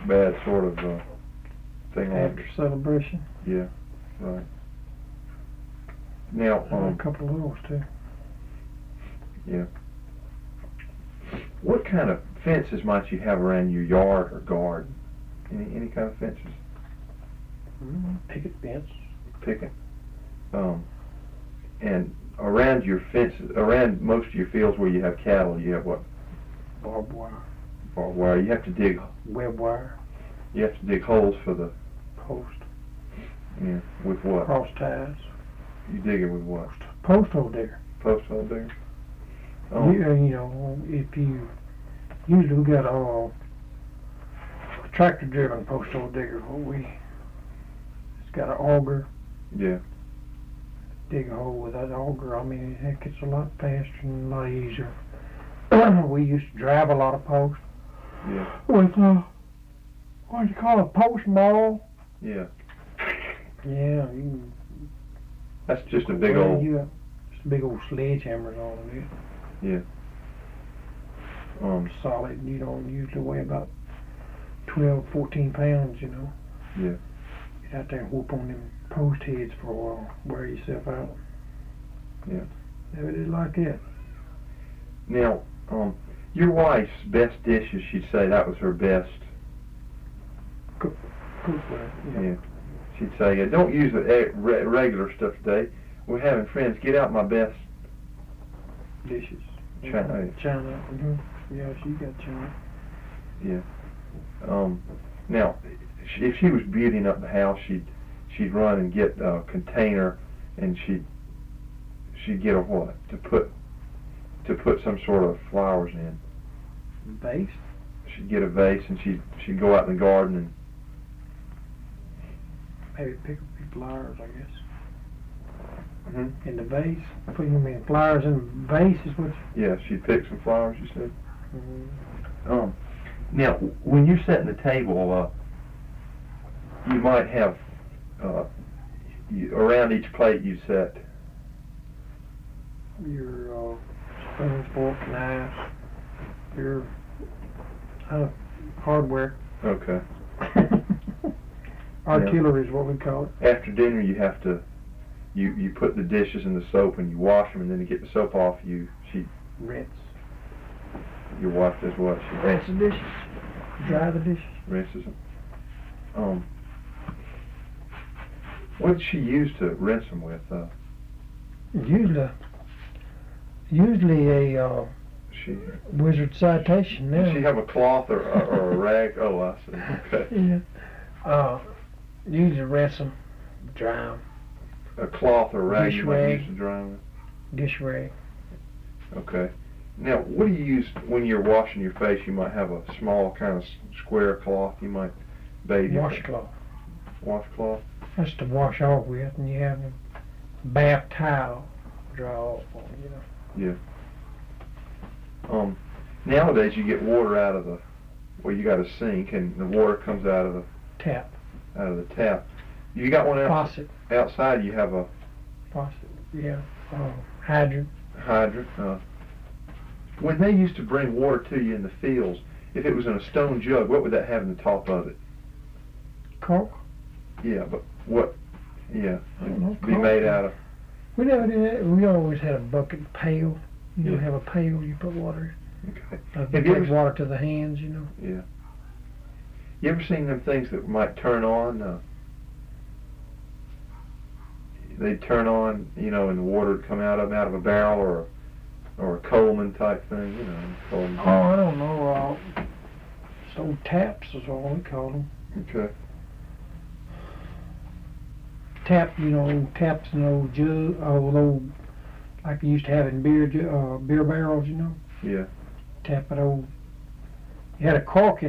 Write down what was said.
bad sort of thing on After celebration. Yeah, right. Now, A couple of those too. Yeah. What kind of fences might you have around your yard or garden? Any kind of fences? Picket fence. Picket. And around your fences, around most of your fields where you have cattle, you have what? Barbed wire. Barbed wire. You have to dig. Web wire. You have to dig holes for the Post. Yeah. With what? Cross ties. You dig it with what? Post hole digger. Post hole digger. You know, if you usually we got a tractor-driven post hole digger. It's got an auger. Yeah. Dig a hole with that auger. I mean, it gets a lot faster and a lot easier. We used to drive a lot of posts. Yeah. With what do you call it? Post maul. Yeah. Yeah. That's just a big old. Just a big old sledgehammer on it. Yeah. Solid. You know, usually weigh about 12, 14 pounds. You know. Yeah. Get out there and whoop on them post heads for a while. Wear yourself out. Yeah. Never did like that. Now, your wife's best dishes, she'd say that was her best. Cookware. Yeah. She'd say, don't use the regular stuff today. We're having friends. Get out my best Dishes. china. China. Yeah, she got china. Yeah. Now, if she was beautying up the house, she'd run and get a container, and she'd get a what to put some sort of flowers in. Vase. She'd get a vase, and she'd go out in the garden and Maybe pick a few flowers, I guess. Mm-hmm. In the vase. Putting them in flowers in the vase is what. Yeah, she'd pick some flowers. You said. Mm-hmm. Now, when you're setting the table, you might have around each plate you set Your spoons, forks, knives, your hardware. Okay. Artillery is what we call it. After dinner, you have to you put the dishes in the soap and you wash them, and then to get the soap off, Rinse. Your wife does what? She Rinse the dishes. Dry the dishes. rinses them. What did she use to rinse them with? Usually a She Wizard Citation now. Does she have a cloth or a rag? Oh, I see. Okay. Yeah. Usually rinse them, dry them. A cloth or rag Dish you might rag. use to dry them with? Dish rag. Okay. Now, what do you use when you're washing your face? You might have a small kind of square cloth. You might bathe your Washcloth. Washcloth? That's to wash off with, and you have a bath towel dry off on, you know. Yeah. Nowadays you get water out of you got a sink, and the water comes out of the Tap. tap. You got one Faucet. outside. You have a Faucet. Yeah. Hydrant. hydrant. When they used to bring water to you in the fields, if it was in a stone jug, what would that have in the top of it? Cork. Yeah, but what? Yeah, I don't know, it'd be made out of. We never did that. We always had a bucket pail. You Yeah. have a pail you put water in. Okay. Like Have you you take ever- water to the hands, you know. Yeah. You ever seen them things that might turn on? They'd turn on, and the water would come out of a barrel or a Coleman type thing, Coleman. Oh, I don't know. Old taps is what we call them. Okay. Taps in old jug, old like you used to have in beer barrels, Yeah. Tap it old. You had a cork in